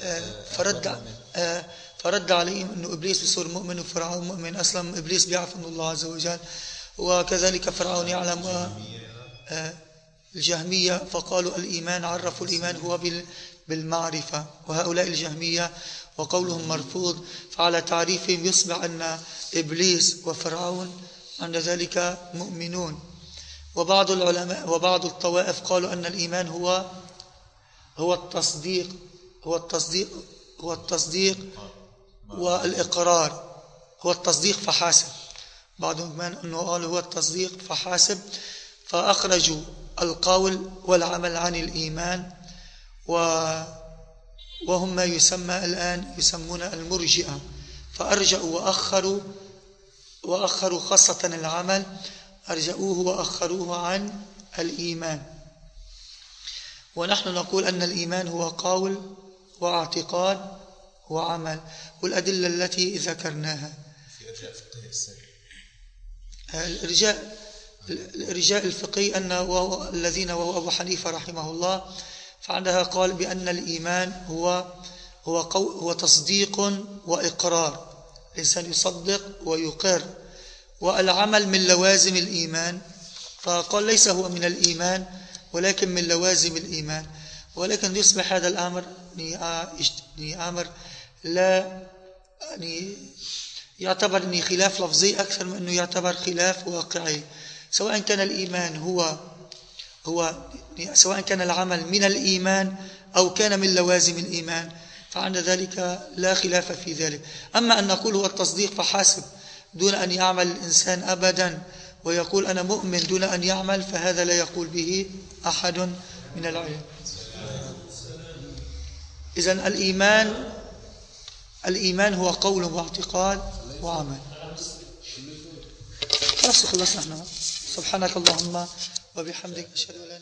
فرد عليهم أنه إبليس بصير مؤمن وفرعون مؤمن. أصلا إبليس بيعرف أن الله عز وجل، وكذلك فرعون يعلم. الجهمية فقالوا الإيمان، عرفوا الإيمان هو بالمعرفة، وهؤلاء الجهمية وقولهم مرفوض، فعلى تعريفهم يصبح أن إبليس وفرعون عند ذلك مؤمنون. وبعض العلماء وبعض الطوائف قالوا أن الإيمان هو التصديق والإقرار، هو التصديق فحاسب. بعضهم أنه قال هو التصديق فحاسب، فأخرجوا القول والعمل عن الإيمان، وهم ما يسمى الآن يسمون المرجئة، فأرجعوا وأخروا خاصة العمل، أرجعوه وأخروه عن الإيمان. ونحن نقول أن الإيمان هو قول واعتقاد وعمل، والأدلة التي ذكرناها. الإرجاء الفقهي أن وهو أبو حنيفة رحمه الله، فعندها قال بأن الإيمان هو تصديق وإقرار، الإنسان يصدق ويقر، والعمل من لوازم الإيمان، فقال ليس هو من الإيمان ولكن من لوازم الإيمان. ولكن يصبح هذا الأمر أمر لا يعتبر خلاف لفظي أكثر من أنه يعتبر خلاف واقعي، سواء كان الإيمان سواء كان العمل من الإيمان أو كان من لوازم الإيمان، فعند ذلك لا خلاف في ذلك. أما أن نقول هو التصديق فحسب دون أن يعمل الإنسان أبدا، ويقول أنا مؤمن دون أن يعمل، فهذا لا يقول به أحد من العلم. إذن الإيمان هو قول واعتقاد وعمل. خلاص خلصنا. سبحانك اللهم وبحمدك أشهد أن لا